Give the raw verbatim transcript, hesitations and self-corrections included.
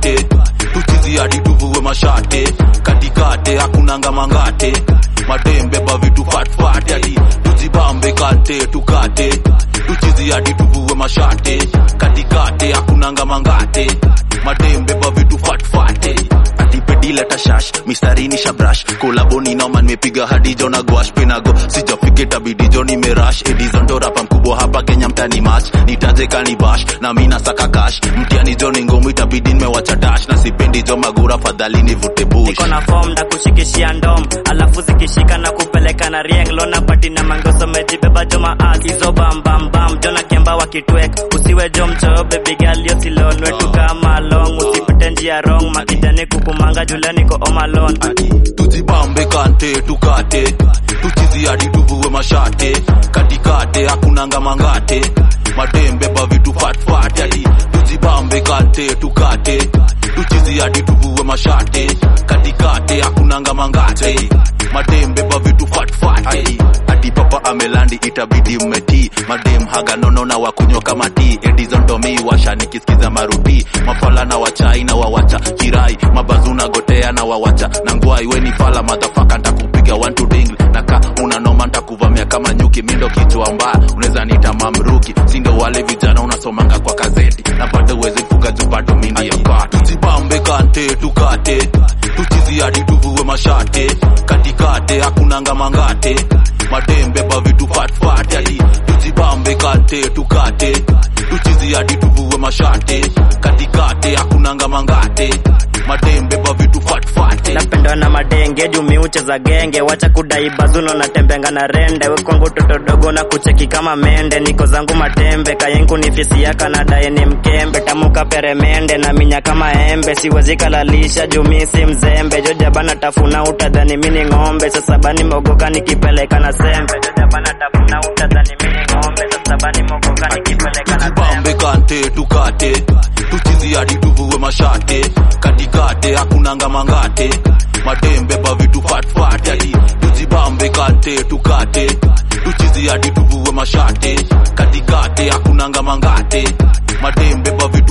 tukate, tuchizi hadi tuvue mashate, katikate hakunanga mangate, madembe ba vitu fat fat hadi tujibambe kate tukate, tuchizi hadi tuvue mashate, katikate hakunanga mangate, madembe ba vitu fat fat ati pedila tashash mistarini shabrash kolaboni na man mepiga hadi jona gwash penago sijafike tabidi joni merash edizondo rapa mkubwa hapa Kenya mtani match nitaje kani bash na mina saka cash mtiani joni ngomu itabidi nimewacha dash na sipendi jo magura fadhali nivute bush niko na form na kushikishia ndom alafu zikishika na kupeleka na rieng lona pati na mangoso mejibeba joma az hizo bam bam bam jona kemba wakitwek usiwe jom cho baby girl yo silonwe tu kama long usipite njia wrong makijane kukumanga julani ko all alone tujibambe kante tukate tuchizi hadi tuvue mashate katikate hakunanga mangate madembe ba vitu fat fat hadi tujibambe kante tukate tuchizi hadi tuvue mashate katikate hakunanga mangate madembe ba vitu fat fat hadi hadi papa amelandi itabidi umeti madem haga nono na wakunywa kama tea edizondo mi washa nikisikiza maruti mafala na wachai na wawacha kirai mabazuna gotea na wawacha na ngwai weni fala motherfucker nitakupiga one to dingle naka una noma nitakuvamia kama nyuki mindo kichwa mbaya unaweza nita mamruki sindo wale vijana unasomanga kwa gazeti na bado uweze fuga jupato mimi ya kwa tujibambe kante tukate tuchizi hadi tuvue mashate katikate hakunanga mangate madembe ba vitu fat fat hadi tujibambe kante tukate tuchizi hadi tuvue mashate katikate hakunanga mangate madembe ba vitu fat fat napenda na madenge jumi ucheza genge wacha kudai bazuno na tembenga na rende we kwangu toto dogo na kucheki kama mende niko zangu matembe kayengu ni fisi ya Canada ni mkembe tamuka peremende na minya kama embe siwezi kalalisha jumi si mzembe joja bana tafuna utadhani mini ngombe sasa bani mogoka nikipeleka na sembe joja bana tafuna utadhani mini ngombe sasa bani mogoka nikipeleka na sembe kante tukate tuchizi hadi tuvue mashate katikate hakunanga mangate madembe ba vitu fat fat hadi tujibambe kante tukate tuchizi hadi tuvue mashate katikate hakunanga mangate madembe ba vitu